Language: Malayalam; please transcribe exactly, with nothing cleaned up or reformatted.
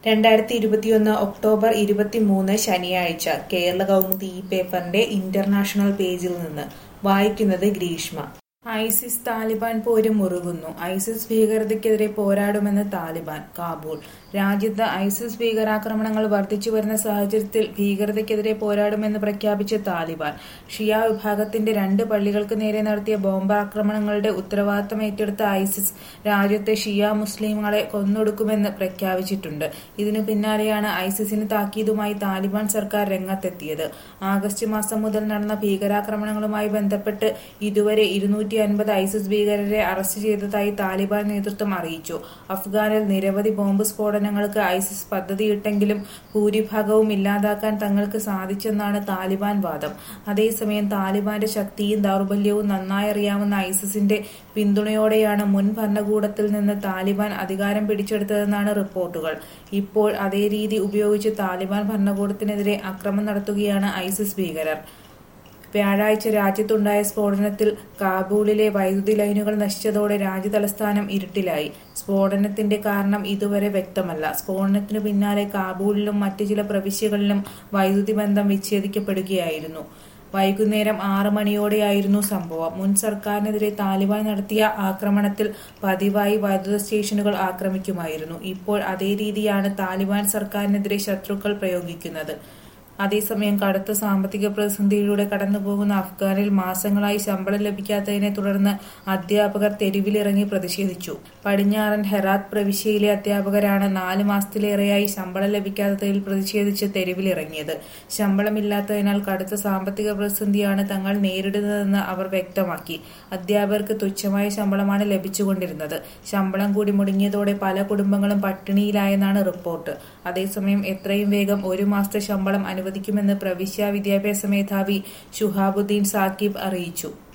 രണ്ടായിരത്തി ഇരുപത്തിയൊന്ന് ഒക്ടോബർ ഇരുപത്തിമൂന്ന് ശനിയാഴ്ച കേരള കൗമുദി ഈ പേപ്പറിന്റെ ഇന്റർനാഷണൽ പേജിൽ നിന്ന് വായിക്കുന്നത് ഗ്രീഷ്മ. ഐസിസ് താലിബാൻ പോര് മുറുകുന്നു. ഐസിസ് ഭീകരതയ്ക്കെതിരെ പോരാടുമെന്ന് താലിബാൻ. കാബൂൾ. രാജ്യത്ത് ഐസിസ് ഭീകരാക്രമണങ്ങൾ വർദ്ധിച്ചുവരുന്ന സാഹചര്യത്തിൽ ഭീകരതയ്ക്കെതിരെ പോരാടുമെന്ന് പ്രഖ്യാപിച്ച താലിബാൻ ഷിയ വിഭാഗത്തിന്റെ രണ്ട് പള്ളികൾക്ക് നേരെ നടത്തിയ ബോംബാക്രമണങ്ങളുടെ ഉത്തരവാദിത്തം ഏറ്റെടുത്ത ഐസിസ് രാജ്യത്തെ ഷിയ മുസ്ലിങ്ങളെ കൊന്നൊടുക്കുമെന്ന് പ്രഖ്യാപിച്ചിട്ടുണ്ട്. ഇതിനു പിന്നാലെയാണ് ഐസിസിന് താക്കീതുമായി താലിബാൻ സർക്കാർ രംഗത്തെത്തിയത്. ആഗസ്റ്റ് മാസം മുതൽ നടന്ന ഭീകരാക്രമണങ്ങളുമായി ബന്ധപ്പെട്ട് ഇതുവരെ ഇരുന്നൂറ്റി അൻപത് ഐസിസ് ഭീകരരെ അറസ്റ്റ് ചെയ്തതായി താലിബാൻ നേതൃത്വം അറിയിച്ചു. അഫ്ഗാനിൽ നിരവധി ബോംബ് സ്ഫോടനങ്ങൾക്ക് ഐസിസ് പദ്ധതിയിട്ടെങ്കിലും ഭൂരിഭാഗവും ഇല്ലാതാക്കാൻ തങ്ങൾക്ക് സാധിച്ചെന്നാണ് താലിബാൻ വാദം. അതേസമയം താലിബാന്റെ ശക്തിയും ദൗർബല്യവും നന്നായി അറിയാവുന്ന ഐസിസിന്റെ പിന്തുണയോടെയാണ് മുൻ ഭരണകൂടത്തിൽ നിന്ന് താലിബാൻ അധികാരം പിടിച്ചെടുത്തതെന്നാണ് റിപ്പോർട്ടുകൾ. ഇപ്പോൾ അതേ രീതി ഉപയോഗിച്ച് താലിബാൻ ഭരണകൂടത്തിനെതിരെ ആക്രമണം നടത്തുകയാണ് ഐസിസ് ഭീകരർ. വ്യാഴാഴ്ച രാജ്യത്തുണ്ടായ സ്ഫോടനത്തിൽ കാബൂളിലെ വൈദ്യുതി ലൈനുകൾ നശിച്ചതോടെ രാജ്യതലസ്ഥാനം ഇരുട്ടിലായി. സ്ഫോടനത്തിന്റെ കാരണം ഇതുവരെ വ്യക്തമല്ല. സ്ഫോടനത്തിനു പിന്നാലെ കാബൂളിലും മറ്റ് ചില പ്രവിശ്യകളിലും വൈദ്യുതി ബന്ധം വിച്ഛേദിക്കപ്പെടുകയായിരുന്നു. വൈകുന്നേരം ആറ് മണിയോടെയായിരുന്നു സംഭവം. മുൻ സർക്കാരിനെതിരെ താലിബാൻ നടത്തിയ ആക്രമണത്തിൽ പതിവായി വൈദ്യുത സ്റ്റേഷനുകൾ ആക്രമിക്കുമായിരുന്നു. ഇപ്പോൾ അതേ രീതിയാണ് താലിബാൻ സർക്കാരിനെതിരെ ശത്രുക്കൾ പ്രയോഗിക്കുന്നത്. അതേസമയം കടുത്ത സാമ്പത്തിക പ്രതിസന്ധിയിലൂടെ കടന്നുപോകുന്ന അഫ്ഗാനിൽ മാസങ്ങളായി ശമ്പളം ലഭിക്കാത്തതിനെ തുടർന്ന് അധ്യാപകർ തെരുവിലിറങ്ങി പ്രതിഷേധിച്ചു. പടിഞ്ഞാറൻ ഹെറാത്ത് പ്രവിശ്യയിലെ അധ്യാപകരാണ് നാല് മാസത്തിലേറെയായി ശമ്പളം ലഭിക്കാത്തതിൽ പ്രതിഷേധിച്ച് തെരുവിലിറങ്ങിയത്. ശമ്പളമില്ലാത്തതിനാൽ കടുത്ത സാമ്പത്തിക പ്രതിസന്ധിയാണ് തങ്ങൾ നേരിടുന്നതെന്ന് അവർ വ്യക്തമാക്കി. അധ്യാപകർക്ക് തുച്ഛമായ ശമ്പളമാണ് ലഭിച്ചുകൊണ്ടിരുന്നത്. ശമ്പളം കൂടി മുടങ്ങിയതോടെ പല കുടുംബങ്ങളും പട്ടിണിയിലായെന്നാണ് റിപ്പോർട്ട്. അതേസമയം എത്രയും വേഗം ഒരു മാസത്തെ ശമ്പളം അനുവദിക്കുമെന്ന് പ്രവിശ്യ വിദ്യാഭ്യാസ മേധാവി ഷുഹാബുദ്ദീൻ സാക്കിബ് അറിയിച്ചു.